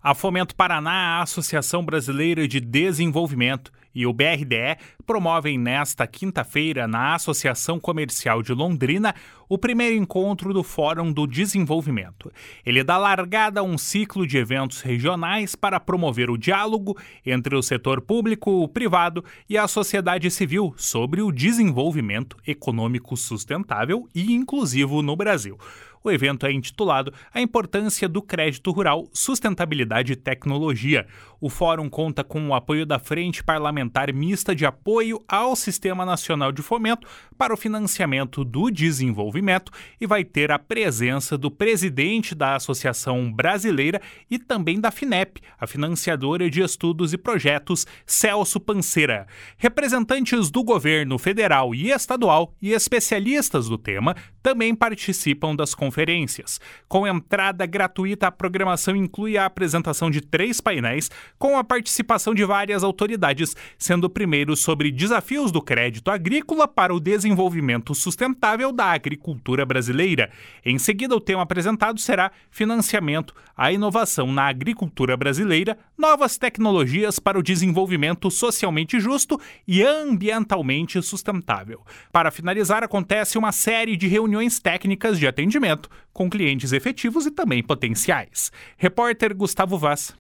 A Fomento Paraná, a Associação Brasileira de Desenvolvimento, e o BRDE promovem nesta quinta-feira, na Associação Comercial de Londrina, o primeiro encontro do Fórum do Desenvolvimento. Ele dá largada a um ciclo de eventos regionais para promover o diálogo entre o setor público, o privado e a sociedade civil sobre o desenvolvimento econômico sustentável e inclusivo no Brasil. O evento é intitulado A Importância do Crédito Rural, Sustentabilidade e Tecnologia. O fórum conta com o apoio da Frente Parlamentar Mista de Apoio ao Sistema Nacional de Fomento para o Financiamento do Desenvolvimento e vai ter a presença do presidente da Associação Brasileira e também da FINEP, a financiadora de estudos e projetos, Celso Panceira. Representantes do governo federal e estadual e especialistas do tema também participam das conferências. Com entrada gratuita, a programação inclui a apresentação de 3 painéis com a participação de várias autoridades, sendo o primeiro sobre desafios do crédito agrícola para o desenvolvimento sustentável da agricultura brasileira. Em seguida, o tema apresentado será Financiamento à Inovação na Agricultura Brasileira, Novas Tecnologias para o Desenvolvimento Socialmente Justo e Ambientalmente Sustentável. Para finalizar, acontece uma série de reuniões técnicas de atendimento com clientes efetivos e também potenciais. Repórter Gustavo Vaz.